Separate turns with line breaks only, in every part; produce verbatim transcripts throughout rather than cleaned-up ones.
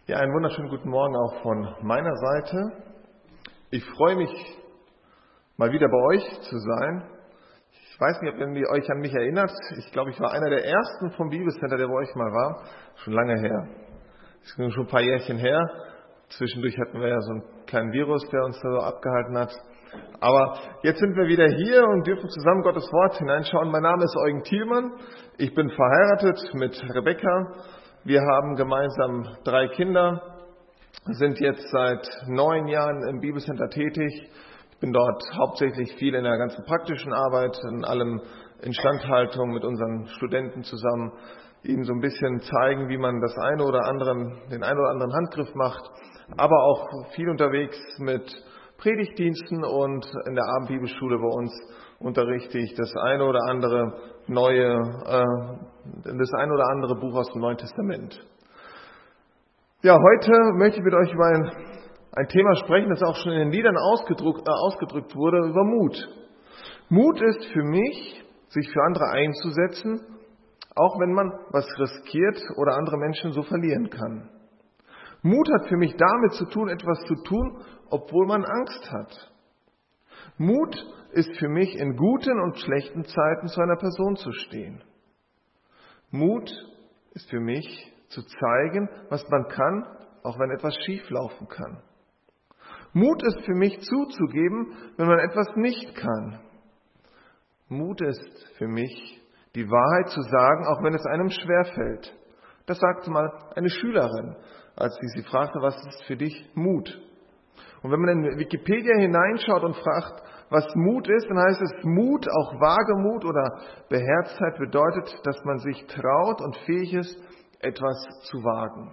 Ja, einen wunderschönen guten Morgen auch von meiner Seite. Ich freue mich, mal wieder bei euch zu sein. Ich weiß nicht, ob ihr euch an mich erinnert. Ich glaube, ich war einer der ersten vom Bibelcenter, der bei euch mal war. Schon lange her. Das ist schon ein paar Jährchen her. Zwischendurch hatten wir ja so einen kleinen Virus, der uns da so abgehalten hat. Aber jetzt sind wir wieder hier und dürfen zusammen Gottes Wort hineinschauen. Mein Name ist Eugen Thielmann. Ich bin verheiratet mit Rebecca. Wir haben gemeinsam drei Kinder, sind jetzt seit neun Jahren im Bibelcenter tätig. Ich bin dort hauptsächlich viel in der ganzen praktischen Arbeit, in allem Instandhaltung mit unseren Studenten zusammen, ihnen so ein bisschen zeigen, wie man das eine oder andere, den einen oder anderen Handgriff macht, aber auch viel unterwegs mit Predigtdiensten und in der Abendbibelschule bei uns unterrichte ich das eine oder andere neue, äh, das eine oder andere Buch aus dem Neuen Testament. Ja, heute möchte ich mit euch über ein, ein Thema sprechen, das auch schon in den Liedern ausgedrückt, äh, ausgedrückt wurde, über Mut. Mut ist für mich, sich für andere einzusetzen, auch wenn man was riskiert oder andere Menschen so verlieren kann. Mut hat für mich damit zu tun, etwas zu tun, obwohl man Angst hat. Mut ist für mich, in guten und schlechten Zeiten zu einer Person zu stehen. Mut ist für mich, zu zeigen, was man kann, auch wenn etwas schief laufen kann. Mut ist für mich, zuzugeben, wenn man etwas nicht kann. Mut ist für mich, die Wahrheit zu sagen, auch wenn es einem schwerfällt. Das sagte mal eine Schülerin, als sie sie fragte, was ist für dich Mut? Und wenn man in Wikipedia hineinschaut und fragt, was Mut ist, dann heißt es, Mut, auch Wagemut oder Beherztheit bedeutet, dass man sich traut und fähig ist, etwas zu wagen.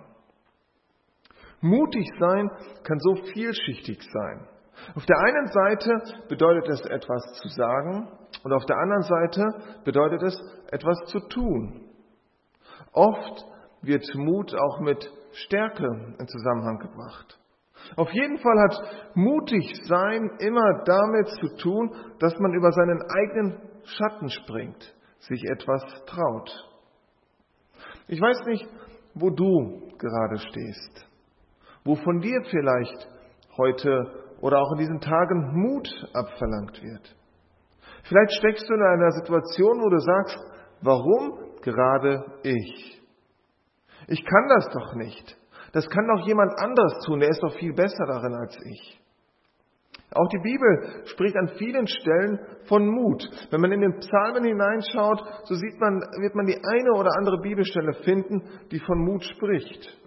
Mutig sein kann so vielschichtig sein. Auf der einen Seite bedeutet es, etwas zu sagen, und auf der anderen Seite bedeutet es, etwas zu tun. Oft wird Mut auch mit Stärke in Zusammenhang gebracht. Auf jeden Fall hat mutig sein immer damit zu tun, dass man über seinen eigenen Schatten springt, sich etwas traut. Ich weiß nicht, wo du gerade stehst, wo von dir vielleicht heute oder auch in diesen Tagen Mut abverlangt wird. Vielleicht steckst du in einer Situation, wo du sagst, warum gerade ich? Ich kann das doch nicht. Das kann doch jemand anderes tun, der ist doch viel besser darin als ich. Auch die Bibel spricht an vielen Stellen von Mut. Wenn man in den Psalmen hineinschaut, so sieht man, wird man die eine oder andere Bibelstelle finden, die von Mut spricht.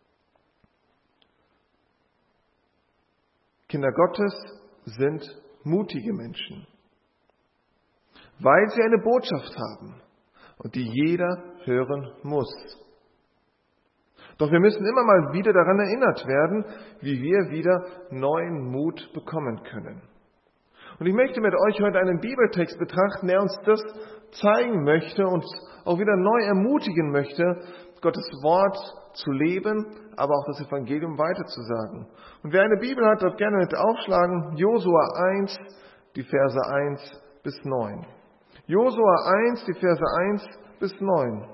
Kinder Gottes sind mutige Menschen, weil sie eine Botschaft haben und die jeder hören muss. Doch wir müssen immer mal wieder daran erinnert werden, wie wir wieder neuen Mut bekommen können. Und ich möchte mit euch heute einen Bibeltext betrachten, der uns das zeigen möchte und auch wieder neu ermutigen möchte, Gottes Wort zu leben, aber auch das Evangelium weiterzusagen. Und wer eine Bibel hat, darf gerne mit aufschlagen, Josua eins, die Verse eins bis neun. Josua eins, die Verse eins bis neun.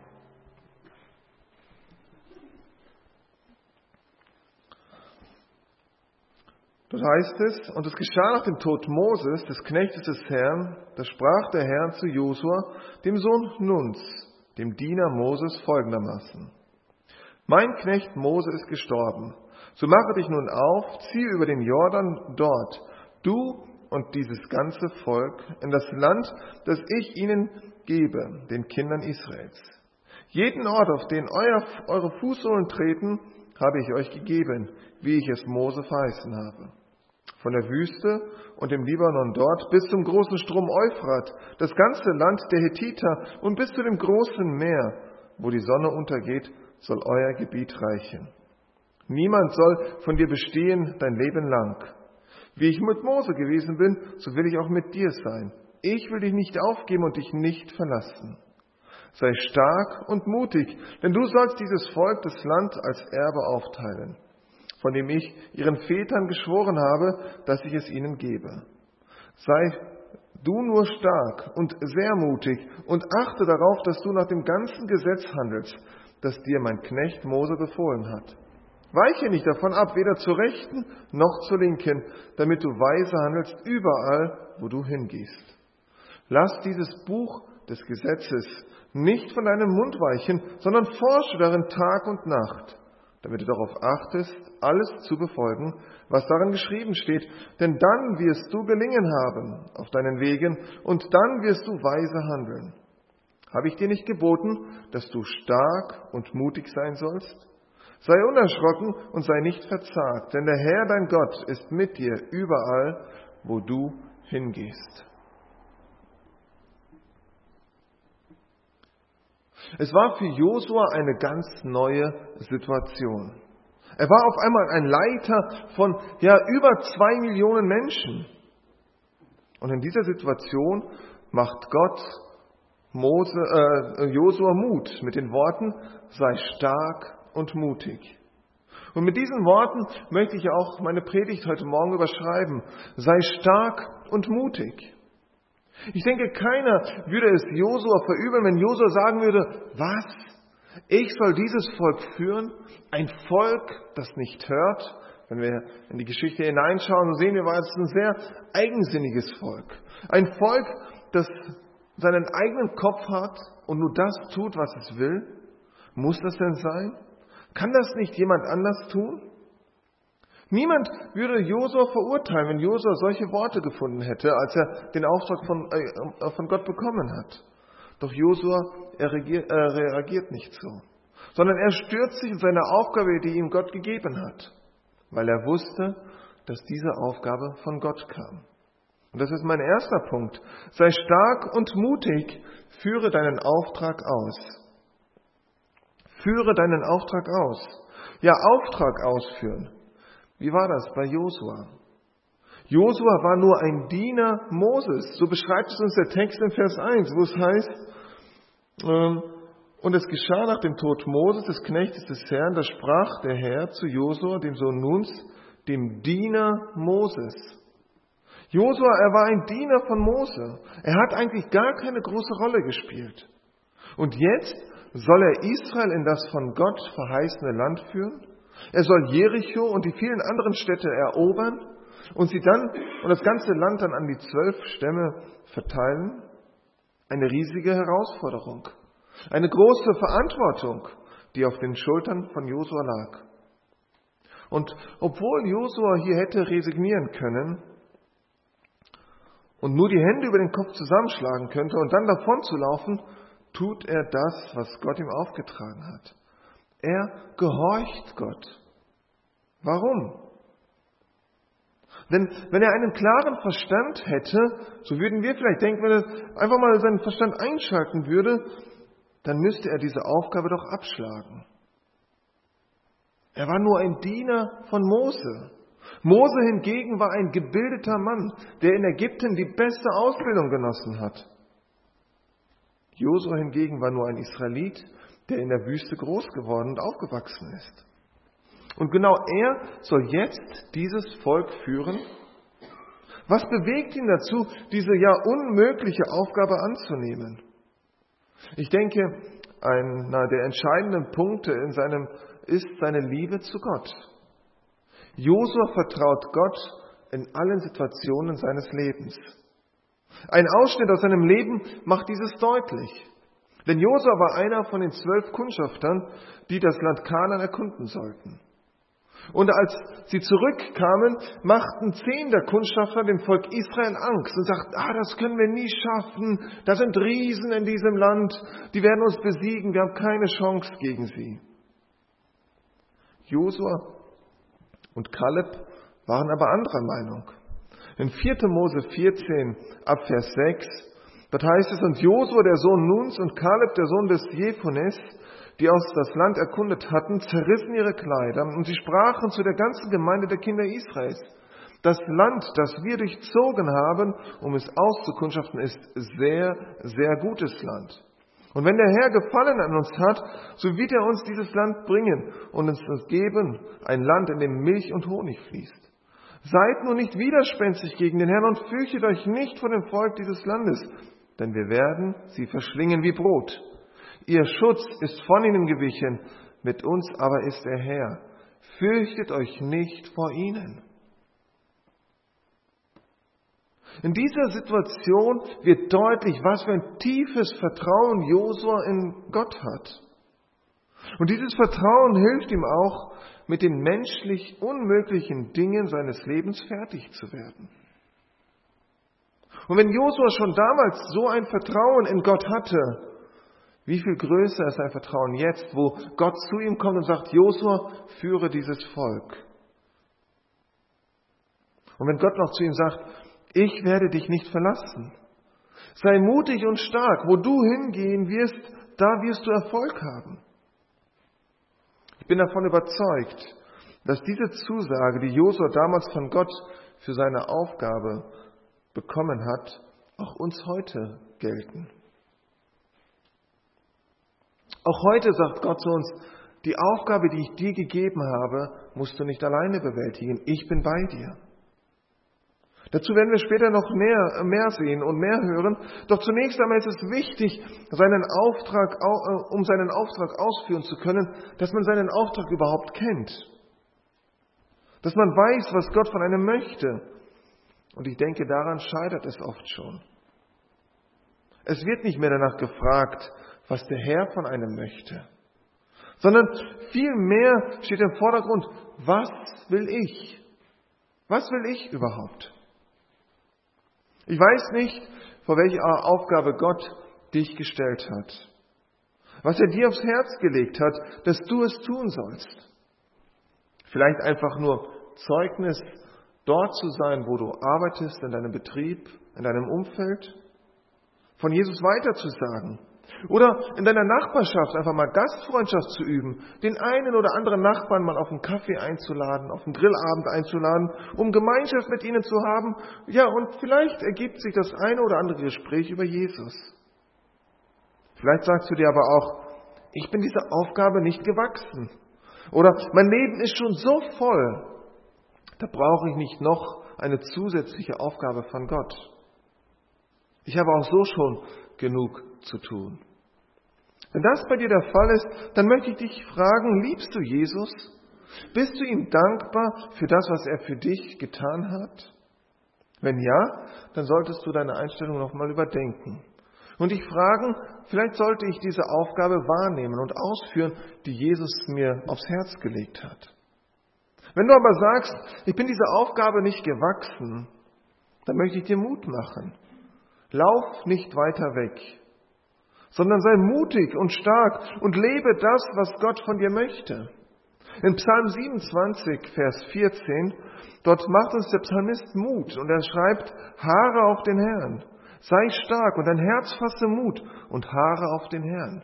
Dort heißt es, und es geschah nach dem Tod Moses, des Knechtes des Herrn, da sprach der Herr zu Josua, dem Sohn Nuns, dem Diener Moses, folgendermaßen. Mein Knecht Mose ist gestorben, so mache dich nun auf, zieh über den Jordan dort, du und dieses ganze Volk, in das Land, das ich ihnen gebe, den Kindern Israels. Jeden Ort, auf den euer, eure Fußsohlen treten, habe ich euch gegeben, wie ich es Mose verheißen habe. Von der Wüste und dem Libanon dort bis zum großen Strom Euphrat, das ganze Land der Hethiter und bis zu dem großen Meer, wo die Sonne untergeht, soll euer Gebiet reichen. Niemand soll von dir bestehen dein Leben lang. Wie ich mit Mose gewesen bin, so will ich auch mit dir sein. Ich will dich nicht aufgeben und dich nicht verlassen. Sei stark und mutig, denn du sollst dieses Volk, das Land, als Erbe aufteilen, von dem ich ihren Vätern geschworen habe, dass ich es ihnen gebe. Sei du nur stark und sehr mutig und achte darauf, dass du nach dem ganzen Gesetz handelst, das dir mein Knecht Mose befohlen hat. Weiche nicht davon ab, weder zur Rechten noch zur Linken, damit du weise handelst überall, wo du hingehst. Lass dieses Buch des Gesetzes nicht von deinem Mund weichen, sondern forsche darin Tag und Nacht, damit du darauf achtest, alles zu befolgen, was darin geschrieben steht. Denn dann wirst du gelingen haben auf deinen Wegen und dann wirst du weise handeln. Habe ich dir nicht geboten, dass du stark und mutig sein sollst? Sei unerschrocken und sei nicht verzagt, denn der Herr, dein Gott, ist mit dir überall, wo du hingehst. Es war für Josua eine ganz neue Situation. Er war auf einmal ein Leiter von ja über zwei Millionen Menschen. Und in dieser Situation macht Gott Mose, äh, Josua Mut mit den Worten: Sei stark und mutig. Und mit diesen Worten möchte ich auch meine Predigt heute Morgen überschreiben. Sei stark und mutig. Ich denke, keiner würde es Josua verübeln, wenn Josua sagen würde: Was? Ich soll dieses Volk führen? Ein Volk, das nicht hört? Wenn wir in die Geschichte hineinschauen, sehen wir, war es ein sehr eigensinniges Volk. Ein Volk, das seinen eigenen Kopf hat und nur das tut, was es will. Muss das denn sein? Kann das nicht jemand anders tun? Niemand würde Josua verurteilen, wenn Josua solche Worte gefunden hätte, als er den Auftrag von, äh, von Gott bekommen hat. Doch Josua er reagiert, äh, reagiert nicht so, sondern er stürzt sich in seine Aufgabe, die ihm Gott gegeben hat, weil er wusste, dass diese Aufgabe von Gott kam. Und das ist mein erster Punkt. Sei stark und mutig, führe deinen Auftrag aus. Führe deinen Auftrag aus. Ja, Auftrag ausführen. Wie war das bei Josua? Josua war nur ein Diener Moses. So beschreibt es uns der Text in Vers eins, wo es heißt, ähm, und es geschah nach dem Tod Moses, des Knechtes des Herrn, da sprach der Herr zu Josua, dem Sohn Nuns, dem Diener Moses. Josua, er war ein Diener von Mose. Er hat eigentlich gar keine große Rolle gespielt. Und jetzt soll er Israel in das von Gott verheißene Land führen? Er soll Jericho und die vielen anderen Städte erobern und sie dann und das ganze Land dann an die zwölf Stämme verteilen? Eine riesige Herausforderung. Eine große Verantwortung, die auf den Schultern von Josua lag. Und obwohl Josua hier hätte resignieren können und nur die Hände über den Kopf zusammenschlagen könnte und dann davon zu laufen, tut er das, was Gott ihm aufgetragen hat. Er gehorcht Gott. Warum? Denn wenn er einen klaren Verstand hätte, so würden wir vielleicht denken, wenn er einfach mal seinen Verstand einschalten würde, dann müsste er diese Aufgabe doch abschlagen. Er war nur ein Diener von Mose. Mose hingegen war ein gebildeter Mann, der in Ägypten die beste Ausbildung genossen hat. Josua hingegen war nur ein Israelit, der in der Wüste groß geworden und aufgewachsen ist. Und genau er soll jetzt dieses Volk führen. Was bewegt ihn dazu, diese ja unmögliche Aufgabe anzunehmen? Ich denke, einer der entscheidenden Punkte in seinem ist seine Liebe zu Gott. Josua vertraut Gott in allen Situationen seines Lebens. Ein Ausschnitt aus seinem Leben macht dieses deutlich. Denn Josua war einer von den zwölf Kundschaftern, die das Land Kanaan erkunden sollten. Und als sie zurückkamen, machten zehn der Kundschafter dem Volk Israel Angst und sagten, ah, das können wir nie schaffen, da sind Riesen in diesem Land, die werden uns besiegen, wir haben keine Chance gegen sie. Josua und Kaleb waren aber anderer Meinung. In vierter Mose vierzehn, ab Vers sechs, dort heißt es, und Josua, der Sohn Nuns, und Kaleb, der Sohn des Jephunes, die aus das Land erkundet hatten, zerrissen ihre Kleider und sie sprachen zu der ganzen Gemeinde der Kinder Israels: Das Land, das wir durchzogen haben, um es auszukundschaften, ist sehr, sehr gutes Land. Und wenn der Herr Gefallen an uns hat, so wird er uns dieses Land bringen und uns geben, ein Land, in dem Milch und Honig fließt. Seid nur nicht widerspenstig gegen den Herrn und fürchtet euch nicht vor dem Volk dieses Landes, denn wir werden sie verschlingen wie Brot. Ihr Schutz ist von ihnen gewichen, mit uns aber ist er Herr. fürchtet euch nicht vor ihnen. In dieser Situation wird deutlich, was für ein tiefes Vertrauen Josua in Gott hat. Und dieses Vertrauen hilft ihm auch, mit den menschlich unmöglichen Dingen seines Lebens fertig zu werden. Und wenn Josua schon damals so ein Vertrauen in Gott hatte, wie viel größer ist sein Vertrauen jetzt, wo Gott zu ihm kommt und sagt, Josua, führe dieses Volk. Und wenn Gott noch zu ihm sagt, ich werde dich nicht verlassen. Sei mutig und stark, wo du hingehen wirst, da wirst du Erfolg haben. Ich bin davon überzeugt, dass diese Zusage, die Josua damals von Gott für seine Aufgabe bekommen hat, auch uns heute gelten. Auch heute sagt Gott zu uns, die Aufgabe, die ich dir gegeben habe, musst du nicht alleine bewältigen. Ich bin bei dir. Dazu werden wir später noch mehr, mehr sehen und mehr hören. Doch zunächst einmal ist es wichtig, seinen Auftrag, um seinen Auftrag ausführen zu können, dass man seinen Auftrag überhaupt kennt. Dass man weiß, was Gott von einem möchte. Und ich denke, daran scheitert es oft schon. Es wird nicht mehr danach gefragt, was der Herr von einem möchte, sondern vielmehr steht im Vordergrund, was will ich? Was will ich überhaupt? Ich weiß nicht, vor welcher Aufgabe Gott dich gestellt hat, was er dir aufs Herz gelegt hat, dass du es tun sollst. Vielleicht einfach nur Zeugnis, dort zu sein, wo du arbeitest, in deinem Betrieb, in deinem Umfeld, von Jesus weiterzusagen. Oder in deiner Nachbarschaft einfach mal Gastfreundschaft zu üben, den einen oder anderen Nachbarn mal auf einen Kaffee einzuladen, auf einen Grillabend einzuladen, um Gemeinschaft mit ihnen zu haben. Ja, und vielleicht ergibt sich das eine oder andere Gespräch über Jesus. Vielleicht sagst du dir aber auch, ich bin dieser Aufgabe nicht gewachsen. Oder mein Leben ist schon so voll, da brauche ich nicht noch eine zusätzliche Aufgabe von Gott. Ich habe auch so schon genug zu tun. Wenn das bei dir der Fall ist, dann möchte ich dich fragen, liebst du Jesus? Bist du ihm dankbar für das, was er für dich getan hat? Wenn ja, dann solltest du deine Einstellung nochmal überdenken. Und dich fragen, vielleicht sollte ich diese Aufgabe wahrnehmen und ausführen, die Jesus mir aufs Herz gelegt hat. Wenn du aber sagst, ich bin dieser Aufgabe nicht gewachsen, dann möchte ich dir Mut machen. Lauf nicht weiter weg, sondern sei mutig und stark und lebe das, was Gott von dir möchte. In Psalm siebenundzwanzig, Vers vierzehn, dort macht uns der Psalmist Mut und er schreibt, harre auf den Herrn, sei stark und dein Herz fasse Mut und harre auf den Herrn.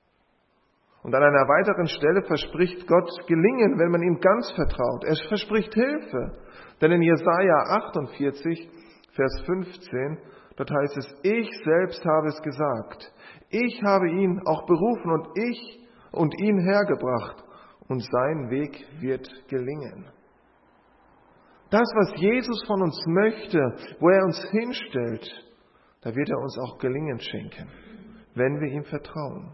Und an einer weiteren Stelle verspricht Gott Gelingen, wenn man ihm ganz vertraut. Er verspricht Hilfe, denn in Jesaja achtundvierzig, Vers fünfzehn, dort heißt es, ich selbst habe es gesagt. Ich habe ihn auch berufen und ich und ihn hergebracht und sein Weg wird gelingen. Das, was Jesus von uns möchte, wo er uns hinstellt, da wird er uns auch Gelingen schenken, wenn wir ihm vertrauen.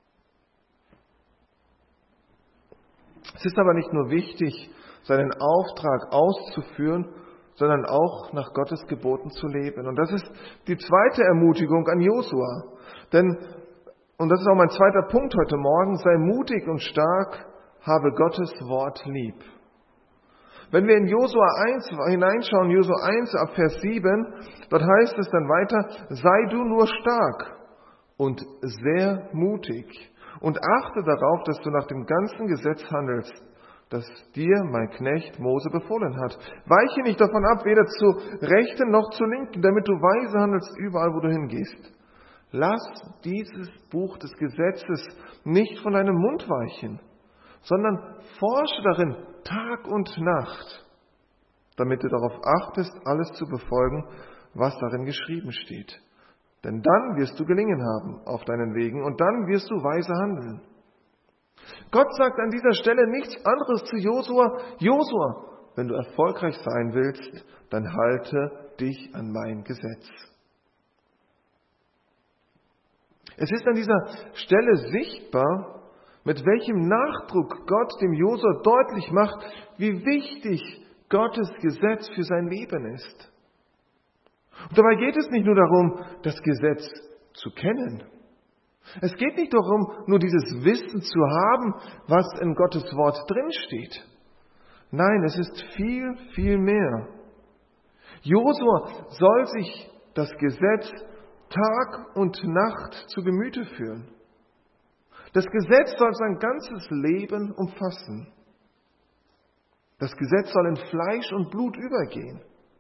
Es ist aber nicht nur wichtig, seinen Auftrag auszuführen, sondern auch nach Gottes Geboten zu leben. Und das ist die zweite Ermutigung an Josua. Denn, und das ist auch mein zweiter Punkt heute Morgen, sei mutig und stark, habe Gottes Wort lieb. Wenn wir in Josua eins hineinschauen, Josua eins ab Vers sieben, dort heißt es dann weiter, sei du nur stark und sehr mutig und achte darauf, dass du nach dem ganzen Gesetz handelst, das dir mein Knecht Mose befohlen hat. Weiche nicht davon ab, weder zur rechten noch zur linken, damit du weise handelst überall, wo du hingehst. Lass dieses Buch des Gesetzes nicht von deinem Mund weichen, sondern forsche darin Tag und Nacht, damit du darauf achtest, alles zu befolgen, was darin geschrieben steht. Denn dann wirst du Gelingen haben auf deinen Wegen und dann wirst du weise handeln. Gott sagt an dieser Stelle nichts anderes zu Josua. Josua, wenn du erfolgreich sein willst, dann halte dich an mein Gesetz. Es ist an dieser Stelle sichtbar, Mit welchem Nachdruck Gott dem Josua deutlich macht, wie wichtig Gottes Gesetz für sein Leben ist. Und dabei geht es nicht nur darum, das Gesetz zu kennen. Es geht nicht darum, nur dieses Wissen zu haben, was in Gottes Wort drinsteht. Nein, es ist viel, viel mehr. Josua soll sich das Gesetz Tag und Nacht zu Gemüte führen. Das Gesetz soll sein ganzes Leben umfassen. Das Gesetz soll in Fleisch und Blut übergehen.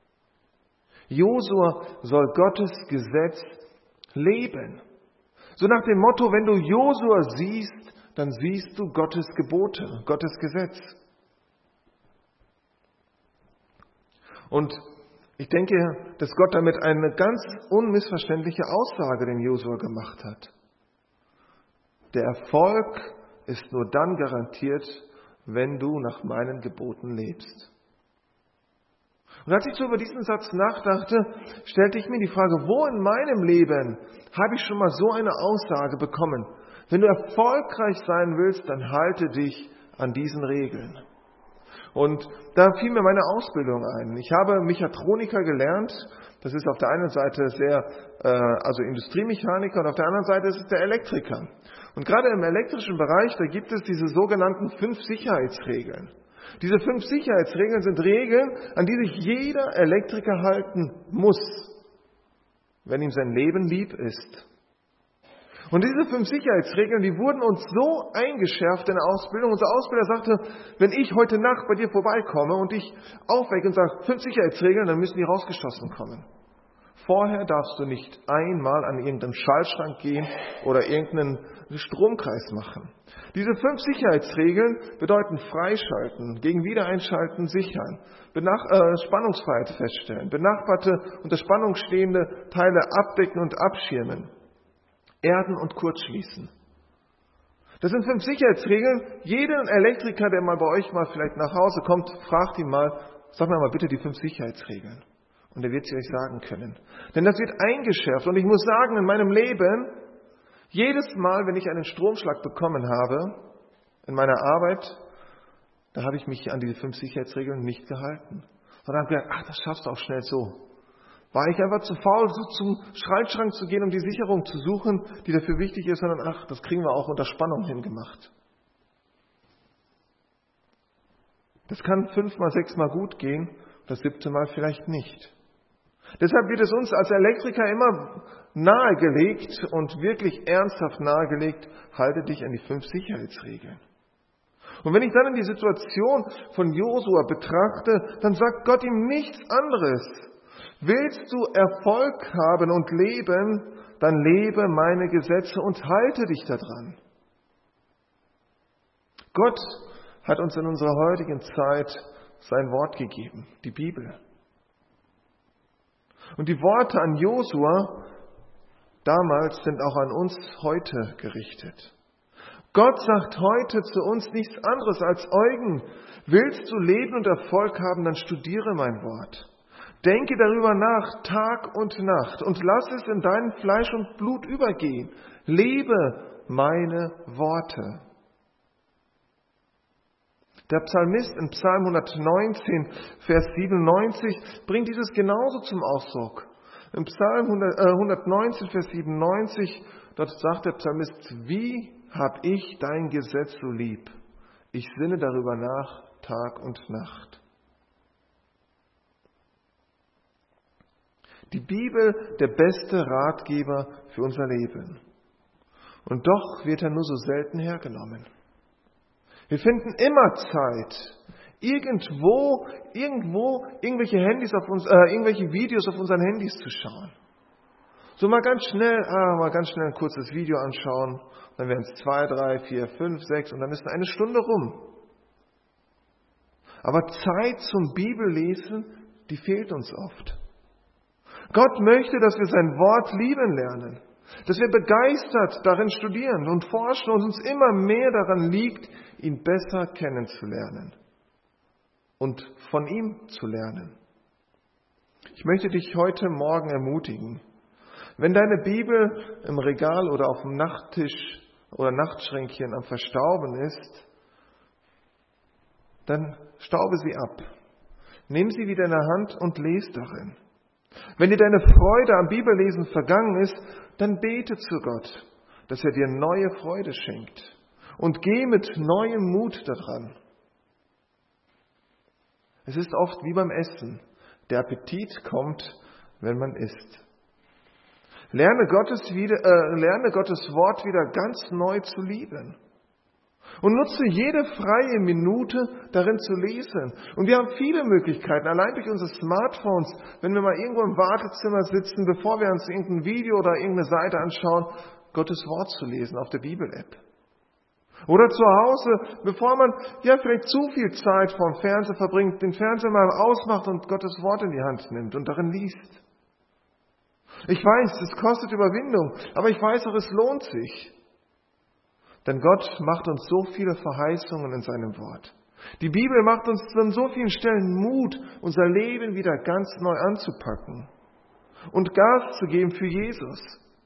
Josua soll Gottes Gesetz leben. So nach dem Motto, wenn du Josua siehst, dann siehst du Gottes Gebote, Gottes Gesetz. Und ich denke, dass Gott damit eine ganz unmissverständliche Aussage den Josua gemacht hat. Der Erfolg ist nur dann garantiert, wenn du nach meinen Geboten lebst. Und als ich so über diesen Satz nachdachte, stellte ich mir die Frage, wo in meinem Leben habe ich schon mal so eine Aussage bekommen? Wenn du erfolgreich sein willst, dann halte dich an diesen Regeln. Und da fiel mir meine Ausbildung ein. Ich habe Mechatroniker gelernt. Das ist auf der einen Seite sehr, äh, also Industriemechaniker, und auf der anderen Seite ist es der Elektriker. Und gerade im elektrischen Bereich, da gibt es diese sogenannten fünf Sicherheitsregeln. Diese fünf Sicherheitsregeln sind Regeln, an die sich jeder Elektriker halten muss, wenn ihm sein Leben lieb ist. Und diese fünf Sicherheitsregeln, die wurden uns so eingeschärft in der Ausbildung. Unser Ausbilder sagte, wenn ich heute Nacht bei dir vorbeikomme und dich aufwecke und sage, fünf Sicherheitsregeln, dann müssen die rausgeschossen kommen. Vorher darfst du nicht einmal an irgendeinen Schaltschrank gehen oder irgendeinen Stromkreis machen. Diese fünf Sicherheitsregeln bedeuten Freischalten, gegen Wiedereinschalten sichern, Benach- äh, Spannungsfreiheit feststellen, benachbarte unter Spannung stehende Teile abdecken und abschirmen, erden und kurzschließen. Das sind fünf Sicherheitsregeln. Jeder Elektriker, der mal bei euch mal vielleicht nach Hause kommt, fragt ihn mal, sag mir mal bitte die fünf Sicherheitsregeln. Und er wird sie euch sagen können. Denn das wird eingeschärft. Und ich muss sagen, in meinem Leben, jedes Mal, wenn ich einen Stromschlag bekommen habe, in meiner Arbeit, da habe ich mich an diese fünf Sicherheitsregeln nicht gehalten. Sondern habe gedacht, ach, das schaffst du auch schnell so. War ich einfach zu faul, so zum Schaltschrank zu gehen, um die Sicherung zu suchen, die dafür wichtig ist, sondern ach, das kriegen wir auch unter Spannung hingemacht. Das kann fünfmal, sechsmal gut gehen, das siebte Mal vielleicht nicht. Deshalb wird es uns als Elektriker immer nahegelegt und wirklich ernsthaft nahegelegt, halte dich an die fünf Sicherheitsregeln. Und wenn ich dann in die Situation von Josua betrachte, dann sagt Gott ihm nichts anderes. Willst du Erfolg haben und leben, dann lebe meine Gesetze und halte dich daran. Gott hat uns in unserer heutigen Zeit sein Wort gegeben, die Bibel. Und die Worte an Josua damals sind auch an uns heute gerichtet. Gott sagt heute zu uns nichts anderes als Eugen. Willst du Leben und Erfolg haben, dann studiere mein Wort. Denke darüber nach, Tag und Nacht, und lass es in dein Fleisch und Blut übergehen. Lebe meine Worte. Der Psalmist in Psalm hundertneunzehn, Vers siebenundneunzig bringt dieses genauso zum Ausdruck. Im Psalm hundertneunzehn, Vers siebenundneunzig, dort sagt der Psalmist, wie hab ich dein Gesetz so lieb? Ich sinne darüber nach, Tag und Nacht. Die Bibel, der beste Ratgeber für unser Leben. Und doch wird er nur so selten hergenommen. Wir finden immer Zeit, irgendwo, irgendwo irgendwelche Handys auf uns, äh, irgendwelche Videos auf unseren Handys zu schauen. So mal ganz schnell, ah, mal ganz schnell ein kurzes Video anschauen, dann werden es zwei, drei, vier, fünf, sechs und dann ist eine Stunde rum. Aber Zeit zum Bibellesen, die fehlt uns oft. Gott möchte, dass wir sein Wort lieben lernen, dass wir begeistert darin studieren und forschen und uns immer mehr daran liegt, ihn besser kennenzulernen und von ihm zu lernen. Ich möchte dich heute Morgen ermutigen, wenn deine Bibel im Regal oder auf dem Nachttisch oder Nachtschränkchen am Verstauben ist, dann staube sie ab. Nimm sie wieder in der Hand und lese darin. Wenn dir deine Freude am Bibellesen vergangen ist, dann bete zu Gott, dass er dir neue Freude schenkt. Und geh mit neuem Mut daran. Es ist oft wie beim Essen. Der Appetit kommt, wenn man isst. Lerne Gottes, wieder, äh, lerne Gottes Wort wieder ganz neu zu lieben. Und nutze jede freie Minute darin zu lesen. Und wir haben viele Möglichkeiten, allein durch unsere Smartphones, wenn wir mal irgendwo im Wartezimmer sitzen, bevor wir uns irgendein Video oder irgendeine Seite anschauen, Gottes Wort zu lesen auf der Bibel-App. Oder zu Hause, bevor man ja vielleicht zu viel Zeit vorm Fernseher verbringt, den Fernseher mal ausmacht und Gottes Wort in die Hand nimmt und darin liest. Ich weiß, es kostet Überwindung, aber ich weiß auch, es lohnt sich. Denn Gott macht uns so viele Verheißungen in seinem Wort. Die Bibel macht uns an so vielen Stellen Mut, unser Leben wieder ganz neu anzupacken und Gas zu geben für Jesus.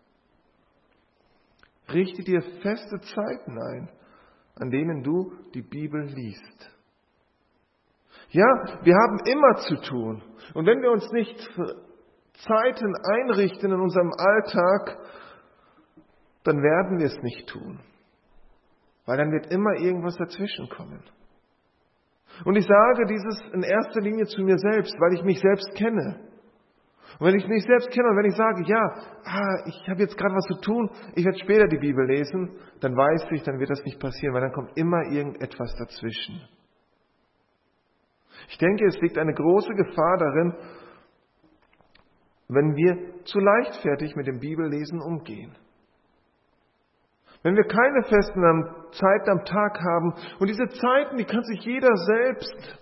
Richte dir feste Zeiten ein, an denen du die Bibel liest. Ja, wir haben immer zu tun. Und wenn wir uns nicht Zeiten einrichten in unserem Alltag, dann werden wir es nicht tun. Weil dann wird immer irgendwas dazwischen kommen. Und ich sage dieses in erster Linie zu mir selbst, weil ich mich selbst kenne. Und wenn ich mich selbst kenne und wenn ich sage, ja, ah, ich habe jetzt gerade was zu tun, ich werde später die Bibel lesen, dann weiß ich, dann wird das nicht passieren, weil dann kommt immer irgendetwas dazwischen. Ich denke, es liegt eine große Gefahr darin, wenn wir zu leichtfertig mit dem Bibellesen umgehen. Wenn wir keine festen Zeiten am Tag haben und diese Zeiten, die kann sich jeder selbst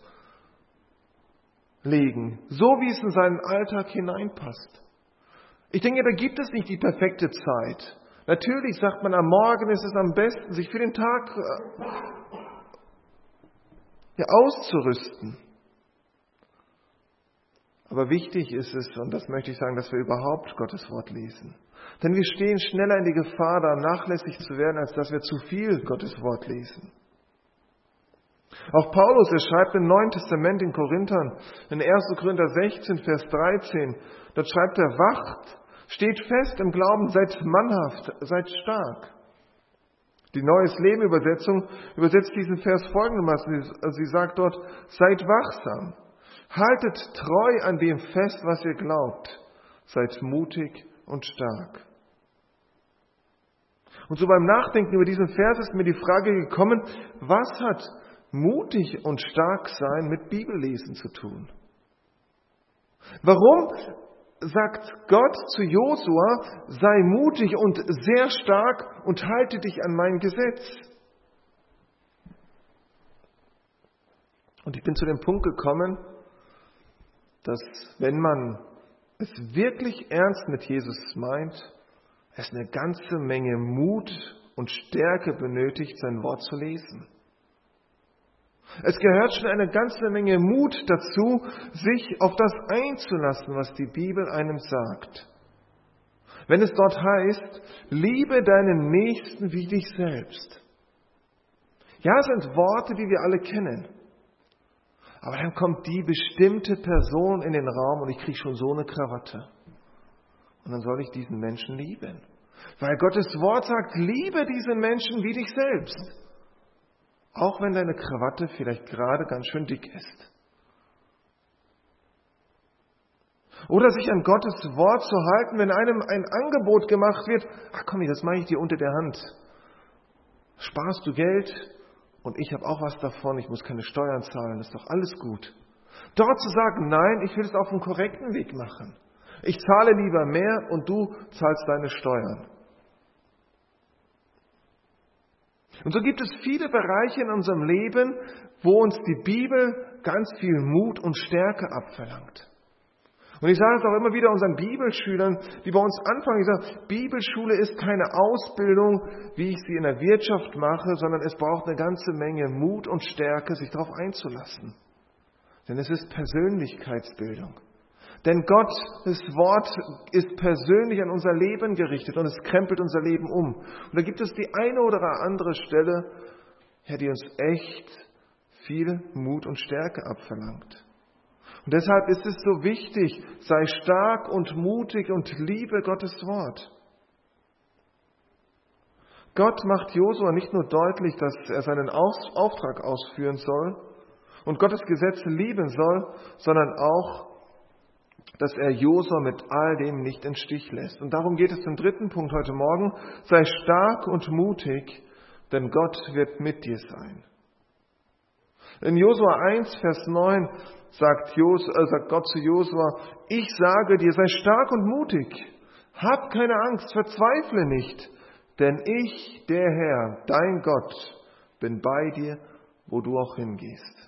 legen, so wie es in seinen Alltag hineinpasst. Ich denke, da gibt es nicht die perfekte Zeit. Natürlich sagt man, am Morgen ist es am besten, sich für den Tag ja, auszurüsten. Aber wichtig ist es, und das möchte ich sagen, dass wir überhaupt Gottes Wort lesen. Denn wir stehen schneller in die Gefahr, da nachlässig zu werden, als dass wir zu viel Gottes Wort lesen. Auch Paulus, er schreibt im Neuen Testament in Korinthern, in erster Korinther sechzehn, Vers dreizehn, dort schreibt er, wacht, steht fest im Glauben, seid mannhaft, seid stark. Die Neues Leben Übersetzung übersetzt diesen Vers folgendermaßen, sie sagt dort, seid wachsam, haltet treu an dem fest, was ihr glaubt, seid mutig und stark. Und so beim Nachdenken über diesen Vers ist mir die Frage gekommen, was hat mutig und stark sein mit Bibellesen zu tun? Warum sagt Gott zu Josua, sei mutig und sehr stark und halte dich an mein Gesetz? Und ich bin zu dem Punkt gekommen, dass wenn man es wirklich ernst mit Jesus meint, es eine ganze Menge Mut und Stärke benötigt, sein Wort zu lesen. Es gehört schon eine ganze Menge Mut dazu, sich auf das einzulassen, was die Bibel einem sagt. Wenn es dort heißt, liebe deinen Nächsten wie dich selbst. Ja, es sind Worte, die wir alle kennen. Aber dann kommt die bestimmte Person in den Raum und ich kriege schon so eine Krawatte. Und dann soll ich diesen Menschen lieben. Weil Gottes Wort sagt, liebe diesen Menschen wie dich selbst. Auch wenn deine Krawatte vielleicht gerade ganz schön dick ist. Oder sich an Gottes Wort zu halten, wenn einem ein Angebot gemacht wird. Ach komm, das mache ich dir unter der Hand. Sparst du Geld und ich habe auch was davon, ich muss keine Steuern zahlen, das ist doch alles gut. Dort zu sagen, nein, ich will es auf dem korrekten Weg machen. Ich zahle lieber mehr und du zahlst deine Steuern. Und so gibt es viele Bereiche in unserem Leben, wo uns die Bibel ganz viel Mut und Stärke abverlangt. Und ich sage es auch immer wieder unseren Bibelschülern, die bei uns anfangen, ich sage, Bibelschule ist keine Ausbildung, wie ich sie in der Wirtschaft mache, sondern es braucht eine ganze Menge Mut und Stärke, sich darauf einzulassen. Denn es ist Persönlichkeitsbildung. Denn Gottes Wort ist persönlich an unser Leben gerichtet und es krempelt unser Leben um. Und da gibt es die eine oder andere Stelle, ja, die uns echt viel Mut und Stärke abverlangt. Und deshalb ist es so wichtig, sei stark und mutig und liebe Gottes Wort. Gott macht Josua nicht nur deutlich, dass er seinen Auftrag ausführen soll und Gottes Gesetze lieben soll, sondern auch, dass er Josua mit all dem nicht im Stich lässt. Und darum geht es im dritten Punkt heute Morgen. Sei stark und mutig, denn Gott wird mit dir sein. In Josua eins, Vers neun sagt, Jos, äh, sagt Gott zu Josua, ich sage dir, sei stark und mutig. Hab keine Angst, verzweifle nicht, denn ich, der Herr, dein Gott, bin bei dir, wo du auch hingehst.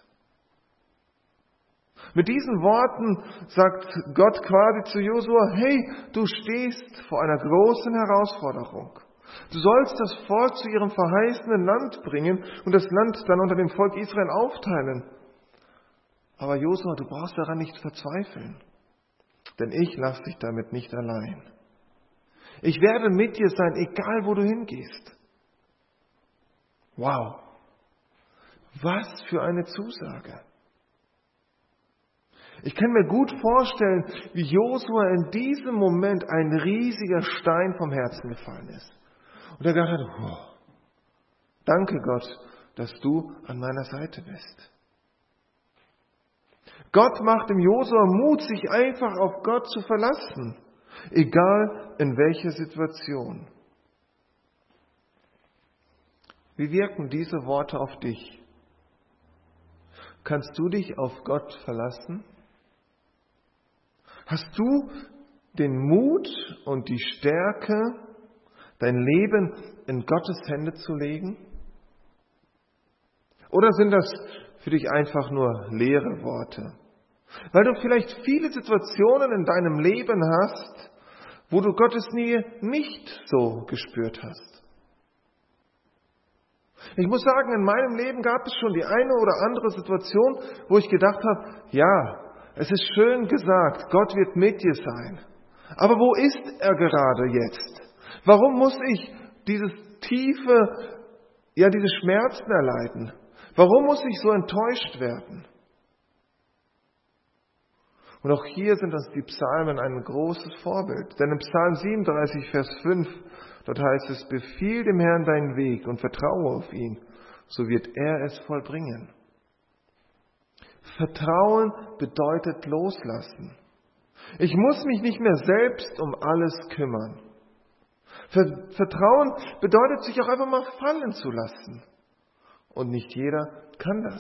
Mit diesen Worten sagt Gott quasi zu Josua, hey, du stehst vor einer großen Herausforderung. Du sollst das Volk zu ihrem verheißenen Land bringen und das Land dann unter dem Volk Israel aufteilen. Aber Josua, du brauchst daran nicht verzweifeln, denn ich lasse dich damit nicht allein. Ich werde mit dir sein, egal wo du hingehst. Wow, was für eine Zusage. Ich kann mir gut vorstellen, wie Josua in diesem Moment ein riesiger Stein vom Herzen gefallen ist. Und er gedacht hat, oh, danke Gott, dass du an meiner Seite bist. Gott macht dem Josua Mut, sich einfach auf Gott zu verlassen, egal in welcher Situation. Wie wirken diese Worte auf dich? Kannst du dich auf Gott verlassen? Hast du den Mut und die Stärke, dein Leben in Gottes Hände zu legen? Oder sind das für dich einfach nur leere Worte? Weil du vielleicht viele Situationen in deinem Leben hast, wo du Gottes Nähe nicht so gespürt hast. Ich muss sagen, in meinem Leben gab es schon die eine oder andere Situation, wo ich gedacht habe, ja, es ist schön gesagt, Gott wird mit dir sein. Aber wo ist er gerade jetzt? Warum muss ich dieses tiefe, ja, diese Schmerzen erleiden? Warum muss ich so enttäuscht werden? Und auch hier sind uns die Psalmen ein großes Vorbild. Denn im Psalm siebenunddreißig, Vers fünf, dort heißt es, befiehl dem Herrn deinen Weg und vertraue auf ihn, so wird er es vollbringen. Vertrauen bedeutet loslassen. Ich muss mich nicht mehr selbst um alles kümmern. Vertrauen bedeutet, sich auch einfach mal fallen zu lassen. Und nicht jeder kann das.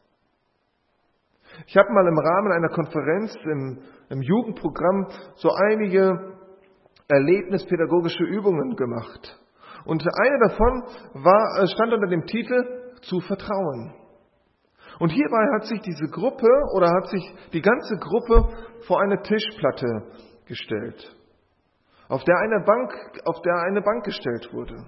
Ich habe mal im Rahmen einer Konferenz im, im Jugendprogramm so einige erlebnispädagogische Übungen gemacht. Und eine davon war, stand unter dem Titel zu vertrauen. Und hierbei hat sich diese Gruppe oder hat sich die ganze Gruppe vor eine Tischplatte gestellt, auf der eine Bank, auf der eine Bank gestellt wurde.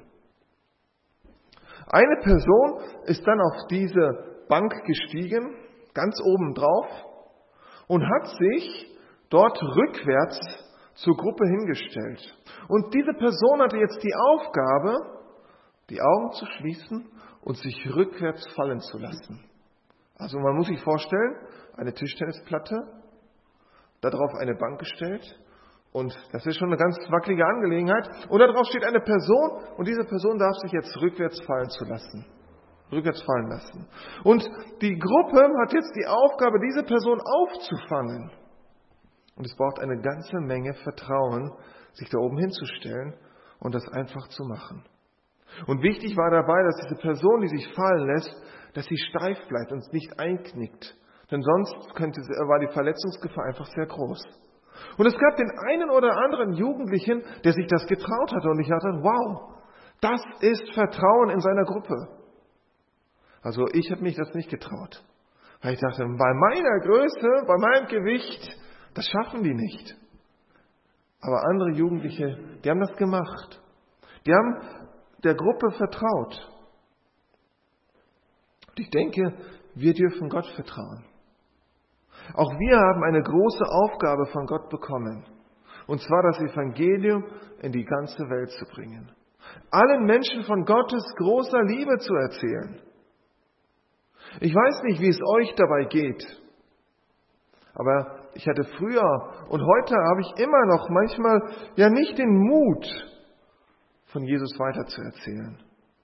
Eine Person ist dann auf diese Bank gestiegen, ganz oben drauf, und hat sich dort rückwärts zur Gruppe hingestellt. Und diese Person hatte jetzt die Aufgabe, die Augen zu schließen und sich rückwärts fallen zu lassen. Also man muss sich vorstellen, eine Tischtennisplatte, darauf eine Bank gestellt, und das ist schon eine ganz wackelige Angelegenheit. Und darauf steht eine Person, und diese Person darf sich jetzt rückwärts fallen zu lassen. Rückwärts fallen lassen. Und die Gruppe hat jetzt die Aufgabe, diese Person aufzufangen. Und es braucht eine ganze Menge Vertrauen, sich da oben hinzustellen und das einfach zu machen. Und wichtig war dabei, dass diese Person, die sich fallen lässt, dass sie steif bleibt und nicht einknickt. Denn sonst könnte, war die Verletzungsgefahr einfach sehr groß. Und es gab den einen oder anderen Jugendlichen, der sich das getraut hatte. Und ich dachte, wow, das ist Vertrauen in seiner Gruppe. Also ich habe mich das nicht getraut. Weil ich dachte, bei meiner Größe, bei meinem Gewicht, das schaffen die nicht. Aber andere Jugendliche, die haben das gemacht. Die haben der Gruppe vertraut. Und ich denke, wir dürfen Gott vertrauen. Auch wir haben eine große Aufgabe von Gott bekommen. Und zwar das Evangelium in die ganze Welt zu bringen. Allen Menschen von Gottes großer Liebe zu erzählen. Ich weiß nicht, wie es euch dabei geht. Aber ich hatte früher und heute habe ich immer noch manchmal ja nicht den Mut, von Jesus weiterzuerzählen.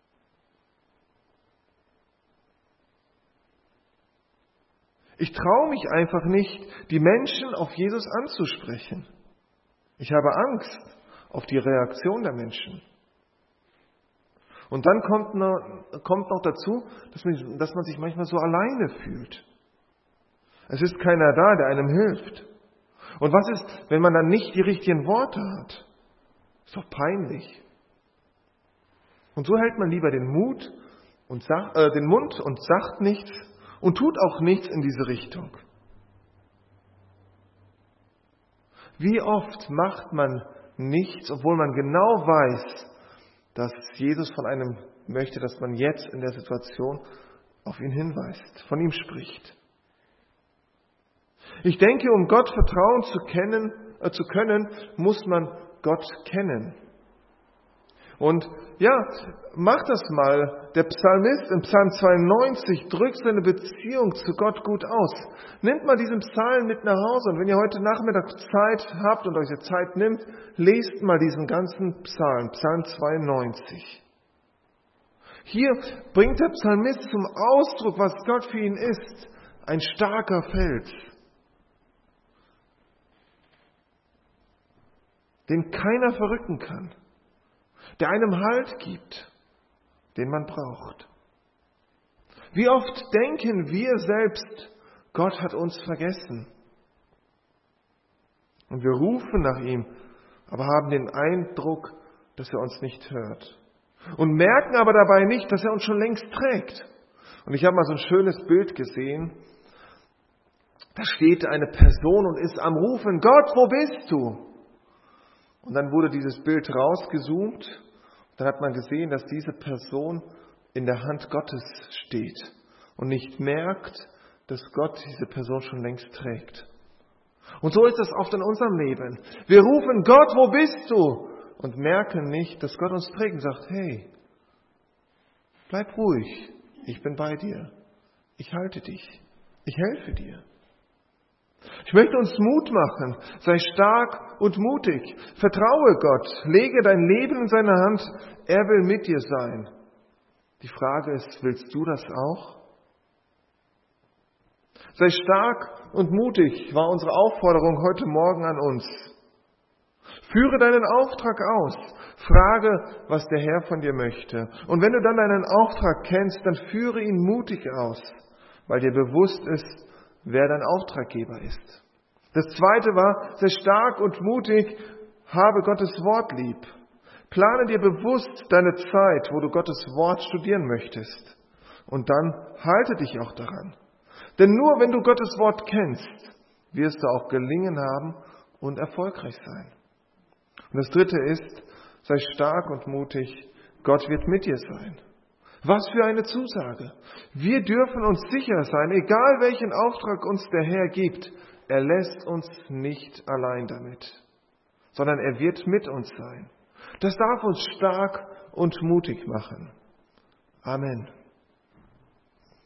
Ich traue mich einfach nicht, die Menschen auf Jesus anzusprechen. Ich habe Angst auf die Reaktion der Menschen. Und dann kommt noch, kommt noch dazu, dass man, dass man sich manchmal so alleine fühlt. Es ist keiner da, der einem hilft. Und was ist, wenn man dann nicht die richtigen Worte hat? Ist doch peinlich. Und so hält man lieber den Mut und sagt, äh, den Mund und sagt nichts und tut auch nichts in diese Richtung. Wie oft macht man nichts, obwohl man genau weiß, dass Jesus von einem möchte, dass man jetzt in der Situation auf ihn hinweist, von ihm spricht. Ich denke, um Gott vertrauen zu, kennen, äh, zu können, muss man Gott kennen. Und ja, mach das mal. Der Psalmist im Psalm zweiundneunzig drückt seine Beziehung zu Gott gut aus. Nehmt mal diesen Psalm mit nach Hause und wenn ihr heute Nachmittag Zeit habt und euch die Zeit nimmt, lest mal diesen ganzen Psalm, Psalm zweiundneunzig. Hier bringt der Psalmist zum Ausdruck, was Gott für ihn ist. Ein starker Fels, den keiner verrücken kann, der einem Halt gibt, den man braucht. Wie oft denken wir selbst, Gott hat uns vergessen. Und wir rufen nach ihm, aber haben den Eindruck, dass er uns nicht hört. Und merken aber dabei nicht, dass er uns schon längst trägt. Und ich habe mal so ein schönes Bild gesehen. Da steht eine Person und ist am Rufen, Gott, wo bist du? Und dann wurde dieses Bild rausgezoomt. Dann hat man gesehen, dass diese Person in der Hand Gottes steht und nicht merkt, dass Gott diese Person schon längst trägt. Und so ist es oft in unserem Leben. Wir rufen, Gott, wo bist du? Und merken nicht, dass Gott uns trägt und sagt, hey, bleib ruhig, ich bin bei dir. Ich halte dich, ich helfe dir. Ich möchte uns Mut machen, sei stark und mutig, vertraue Gott, lege dein Leben in seine Hand, er will mit dir sein. Die Frage ist, willst du das auch? Sei stark und mutig, war unsere Aufforderung heute Morgen an uns. Führe deinen Auftrag aus, frage, was der Herr von dir möchte. Und wenn du dann deinen Auftrag kennst, dann führe ihn mutig aus, weil dir bewusst ist, wer dein Auftraggeber ist. Das zweite war, sei stark und mutig, habe Gottes Wort lieb. Plane dir bewusst deine Zeit, wo du Gottes Wort studieren möchtest. Und dann halte dich auch daran. Denn nur wenn du Gottes Wort kennst, wirst du auch gelingen haben und erfolgreich sein. Und das dritte ist, sei stark und mutig, Gott wird mit dir sein. Was für eine Zusage. Wir dürfen uns sicher sein, egal welchen Auftrag uns der Herr gibt, er lässt uns nicht allein damit, sondern er wird mit uns sein. Das darf uns stark und mutig machen. Amen.